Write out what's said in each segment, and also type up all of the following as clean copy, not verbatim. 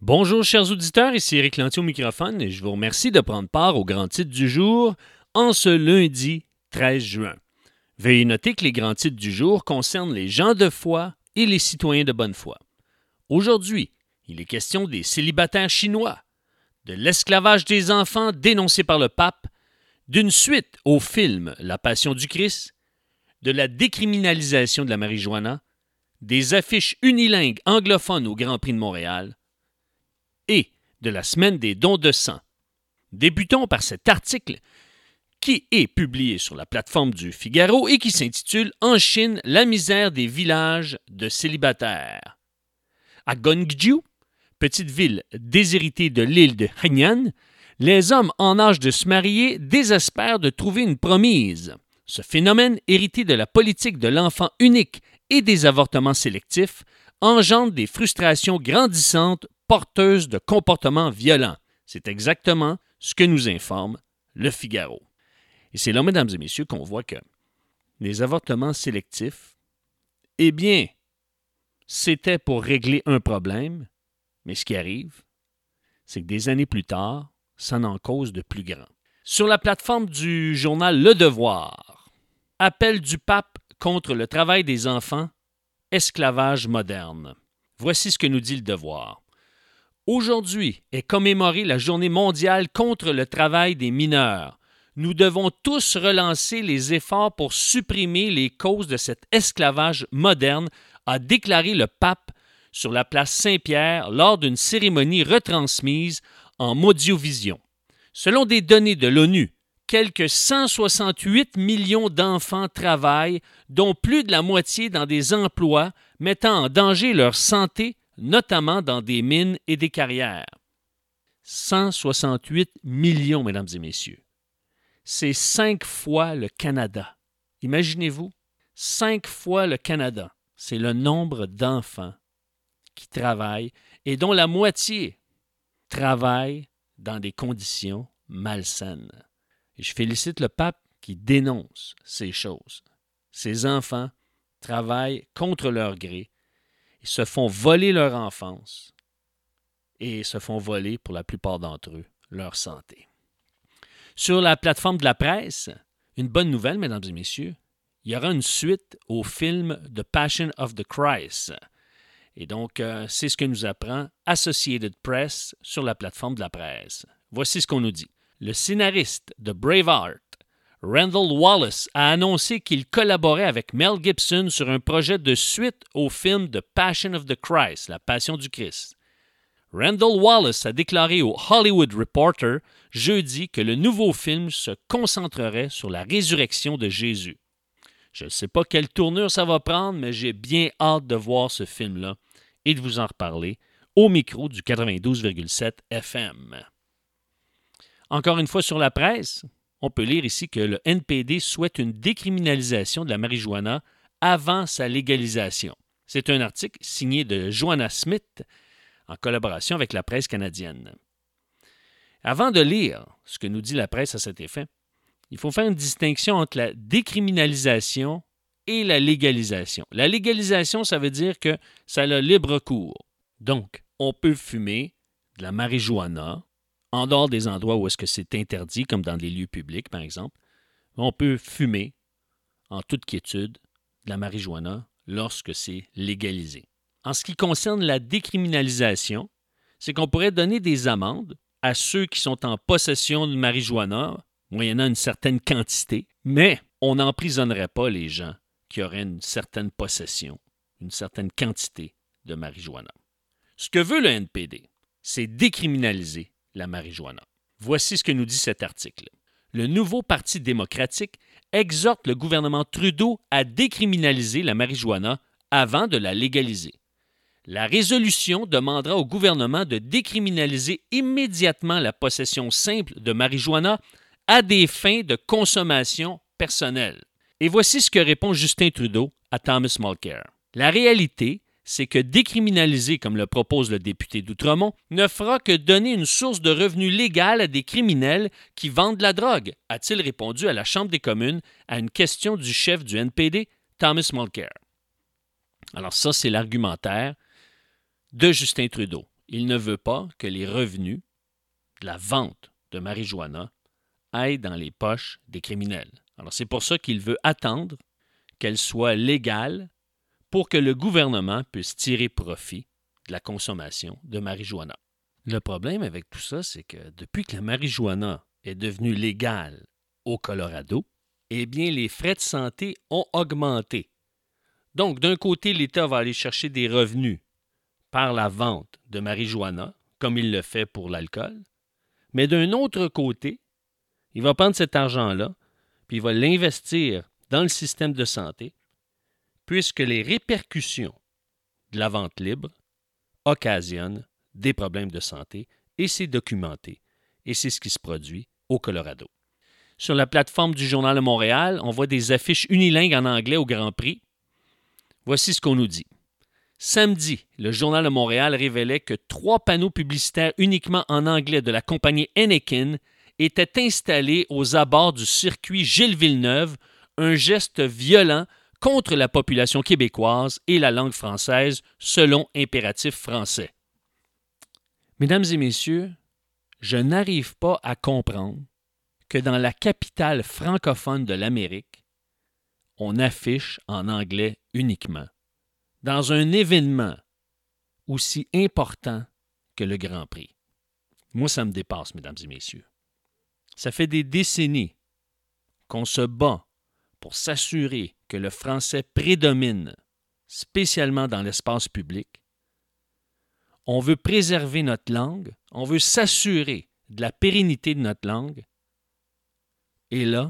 Bonjour chers auditeurs, ici Éric Lantier au microphone et je vous remercie de prendre part au grand titre du jour en ce lundi 13 juin. Veuillez noter que les grands titres du jour concernent les gens de foi et les citoyens de bonne foi. Aujourd'hui, il est question des célibataires chinois, de l'esclavage des enfants dénoncé par le pape, d'une suite au film La Passion du Christ, de la décriminalisation de la marijuana, des affiches unilingues anglophones au Grand Prix de Montréal et de la semaine des dons de sang. Débutons par cet article qui est publié sur la plateforme du Figaro et qui s'intitule « En Chine, la misère des villages de célibataires ». À Gongju, petite ville déshéritée de l'île de Hainan, les hommes en âge de se marier désespèrent de trouver une promise. Ce phénomène, hérité de la politique de l'enfant unique et des avortements sélectifs, engendre des frustrations grandissantes porteuses de comportements violents. C'est exactement ce que nous informe le Figaro. Et c'est là, mesdames et messieurs, qu'on voit que les avortements sélectifs, eh bien, c'était pour régler un problème, mais ce qui arrive, c'est que des années plus tard, ça en cause de plus grands. Sur la plateforme du journal Le Devoir, appel du pape contre le travail des enfants, esclavage moderne. Voici ce que nous dit Le Devoir. Aujourd'hui est commémorée la Journée mondiale contre le travail des mineurs. Nous devons tous relancer les efforts pour supprimer les causes de cet esclavage moderne, a déclaré le pape sur la place Saint-Pierre lors d'une cérémonie retransmise en audiovision. Selon des données de l'ONU, quelques 168 millions d'enfants travaillent, dont plus de la moitié dans des emplois mettant en danger leur santé, notamment dans des mines et des carrières. 168 millions, mesdames et messieurs. C'est 5 fois le Canada. Imaginez-vous, 5 fois le Canada. C'est le nombre d'enfants qui travaillent et dont la moitié travaillent dans des conditions malsaines. Et je félicite le pape qui dénonce ces choses. Ces enfants travaillent contre leur gré. Ils se font voler leur enfance et se font voler, pour la plupart d'entre eux, leur santé. Sur la plateforme de la presse, une bonne nouvelle, mesdames et messieurs, il y aura une suite au film The Passion of the Christ. Et donc, c'est ce que nous apprend Associated Press sur la plateforme de la presse. Voici ce qu'on nous dit. Le scénariste de Braveheart, Randall Wallace, a annoncé qu'il collaborait avec Mel Gibson sur un projet de suite au film The Passion of the Christ, La Passion du Christ. Randall Wallace a déclaré au Hollywood Reporter jeudi que le nouveau film se concentrerait sur la résurrection de Jésus. Je ne sais pas quelle tournure ça va prendre, mais j'ai bien hâte de voir ce film-là et de vous en reparler au micro du 92,7 FM. Encore une fois sur la presse, on peut lire ici que le NPD souhaite une décriminalisation de la marijuana avant sa légalisation. C'est un article signé de Joanna Smith en collaboration avec la presse canadienne. Avant de lire ce que nous dit la presse à cet effet, il faut faire une distinction entre la décriminalisation et la légalisation. La légalisation, ça veut dire que ça a le libre cours. Donc, on peut fumer de la marijuana en dehors des endroits où est-ce que c'est interdit, comme dans des lieux publics, par exemple. On peut fumer en toute quiétude de la marijuana lorsque c'est légalisé. En ce qui concerne la décriminalisation, c'est qu'on pourrait donner des amendes à ceux qui sont en possession de marijuana, moyennant une certaine quantité, mais on n'emprisonnerait pas les gens qui auraient une certaine possession, une certaine quantité de marijuana. Ce que veut le NPD, c'est décriminaliser la marijuana. Voici ce que nous dit cet article. Le nouveau Parti démocratique exhorte le gouvernement Trudeau à décriminaliser la marijuana avant de la légaliser. La résolution demandera au gouvernement de décriminaliser immédiatement la possession simple de marijuana à des fins de consommation personnelle. Et voici ce que répond Justin Trudeau à Thomas Mulcair. La réalité, c'est que décriminaliser, comme le propose le député d'Outremont, ne fera que donner une source de revenus légale à des criminels qui vendent de la drogue, a-t-il répondu à la Chambre des communes à une question du chef du NPD, Thomas Mulcair. Alors ça, c'est l'argumentaire de Justin Trudeau. il ne veut pas que les revenus de la vente de marijuana aillent dans les poches des criminels. Alors, c'est pour ça qu'il veut attendre qu'elle soit légale pour que le gouvernement puisse tirer profit de la consommation de marijuana. Le problème avec tout ça, c'est que depuis que la marijuana est devenue légale au Colorado, eh bien, les frais de santé ont augmenté. Donc, d'un côté, l'État va aller chercher des revenus par la vente de marijuana, comme il le fait pour l'alcool, mais d'un autre côté, il va prendre cet argent-là, puis il va l'investir dans le système de santé, puisque les répercussions de la vente libre occasionnent des problèmes de santé, et c'est documenté, et c'est ce qui se produit au Colorado. Sur la plateforme du Journal de Montréal, on voit des affiches unilingues en anglais au Grand Prix. Voici ce qu'on nous dit. Samedi, le Journal de Montréal révélait que 3 panneaux publicitaires uniquement en anglais de la compagnie Heineken étaient installés aux abords du circuit Gilles Villeneuve, un geste violent contre la population québécoise et la langue française, selon Impératif français. Mesdames et messieurs, je n'arrive pas à comprendre que dans la capitale francophone de l'Amérique, on affiche en anglais uniquement, dans un événement aussi important que le Grand Prix. Moi, ça me dépasse, mesdames et messieurs. Ça fait des décennies qu'on se bat pour s'assurer que le français prédomine, spécialement dans l'espace public. On veut préserver notre langue, on veut s'assurer de la pérennité de notre langue. Et là,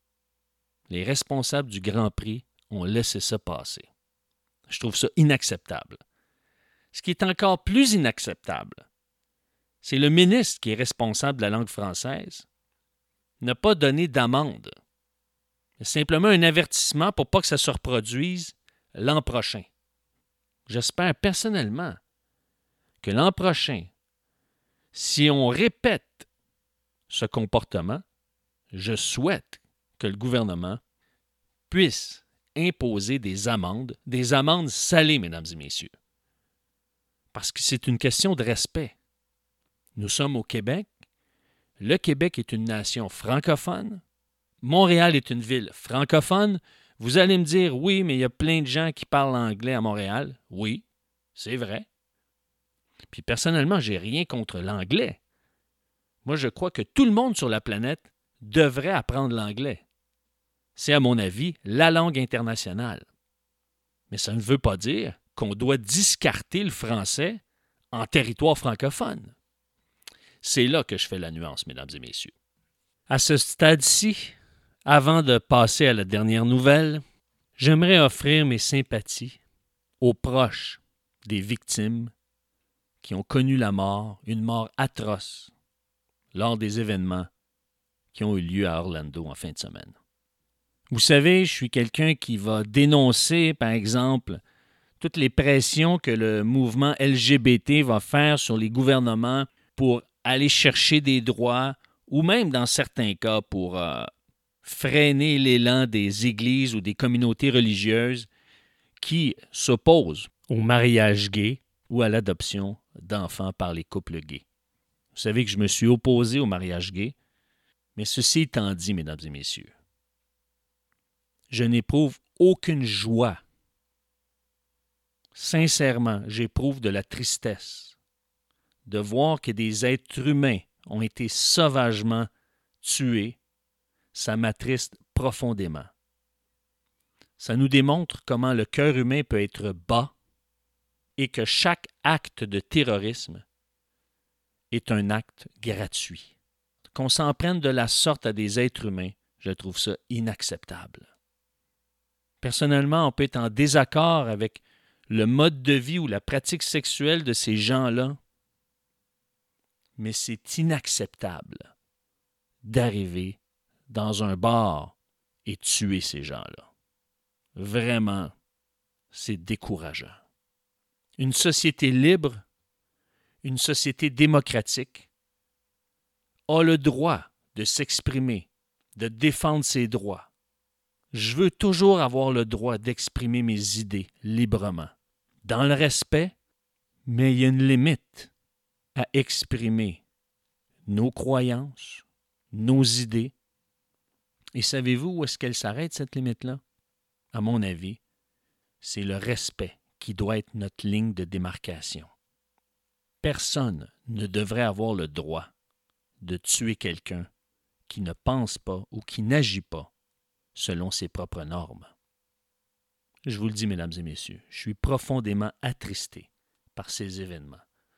les responsables du Grand Prix ont laissé ça passer. Je trouve ça inacceptable. Ce qui est encore plus inacceptable, c'est le ministre qui est responsable de la langue française n'a pas donné d'amende. C'est simplement un avertissement pour pas que ça se reproduise l'an prochain. J'espère personnellement que l'an prochain, si on répète ce comportement, je souhaite que le gouvernement puisse imposer des amendes salées, mesdames et messieurs. Parce que c'est une question de respect. Nous sommes au Québec. Le Québec est une nation francophone. Montréal est une ville francophone. Vous allez me dire, oui, mais il y a plein de gens qui parlent anglais à Montréal. Oui, c'est vrai. Puis personnellement, j'ai rien contre l'anglais. Moi, je crois que tout le monde sur la planète devrait apprendre l'anglais. C'est, à mon avis, la langue internationale. Mais ça ne veut pas dire qu'on doit discarter le français en territoire francophone. C'est là que je fais la nuance, mesdames et messieurs. À ce stade-ci, avant de passer à la dernière nouvelle, j'aimerais offrir mes sympathies aux proches des victimes qui ont connu la mort, une mort atroce, lors des événements qui ont eu lieu à Orlando en fin de semaine. Vous savez, je suis quelqu'un qui va dénoncer, par exemple, toutes les pressions que le mouvement LGBT va faire sur les gouvernements pour aller chercher des droits, ou même dans certains cas pour freiner l'élan des églises ou des communautés religieuses qui s'opposent au mariage gay ou à l'adoption d'enfants par les couples gays. Vous savez que je me suis opposé au mariage gay, mais ceci étant dit, mesdames et messieurs, je n'éprouve aucune joie. Sincèrement, j'éprouve de la tristesse de voir que des êtres humains ont été sauvagement tués. Ça m'attriste profondément. Ça nous démontre comment le cœur humain peut être bas et que chaque acte de terrorisme est un acte gratuit. Qu'on s'en prenne de la sorte à des êtres humains, je trouve ça inacceptable. Personnellement, on peut être en désaccord avec le mode de vie ou la pratique sexuelle de ces gens-là, mais c'est inacceptable d'arriver dans un bar et tuer ces gens-là. Vraiment, c'est décourageant. Une société libre, une société démocratique, a le droit de s'exprimer, de défendre ses droits. Je veux toujours avoir le droit d'exprimer mes idées librement, dans le respect, mais il y a une limite. à exprimer nos croyances, nos idées. Et savez-vous où est-ce qu'elle s'arrête, cette limite-là? À mon avis, c'est le respect qui doit être notre ligne de démarcation. Personne ne devrait avoir le droit de tuer quelqu'un qui ne pense pas ou qui n'agit pas selon ses propres normes. Je vous le dis, mesdames et messieurs, je suis profondément attristé par ces événements.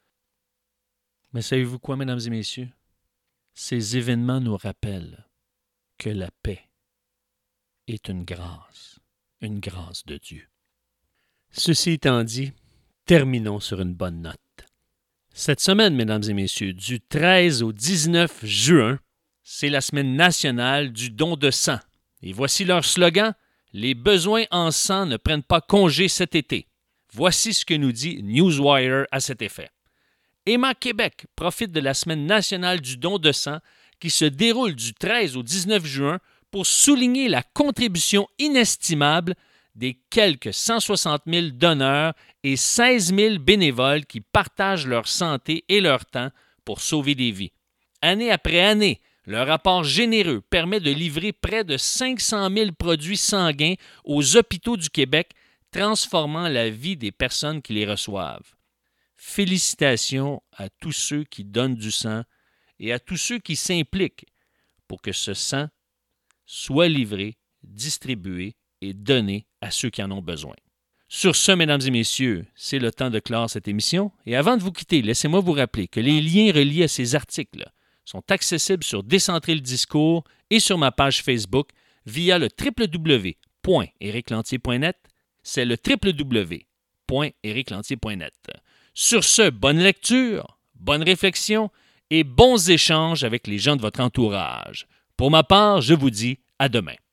Mais savez-vous quoi, mesdames et messieurs? Ces événements nous rappellent que la paix est une grâce de Dieu. Ceci étant dit, terminons sur une bonne note. Cette semaine, mesdames et messieurs, du 13 au 19 juin, c'est la semaine nationale du don de sang. Et voici leur slogan: « Les besoins en sang ne prennent pas congé cet été ». Voici ce que nous dit Newswire à cet effet. Emma Québec profite de la semaine nationale du don de sang qui se déroule du 13 au 19 juin pour souligner la contribution inestimable des quelques 160 000 donneurs et 16 000 bénévoles qui partagent leur santé et leur temps pour sauver des vies. Année après année, leur apport généreux permet de livrer près de 500 000 produits sanguins aux hôpitaux du Québec, transformant la vie des personnes qui les reçoivent. Félicitations à tous ceux qui donnent du sang et à tous ceux qui s'impliquent pour que ce sang soit livré, distribué et donné à ceux qui en ont besoin. Sur ce, mesdames et messieurs, c'est le temps de clore cette émission. Et avant de vous quitter, laissez-moi vous rappeler que les liens reliés à ces articles sont accessibles sur Décentrer le discours et sur ma page Facebook via le www.ericlantier.net. C'est le www.ericlantier.net. Sur ce, bonne lecture, bonne réflexion et bons échanges avec les gens de votre entourage. Pour ma part, je vous dis à demain.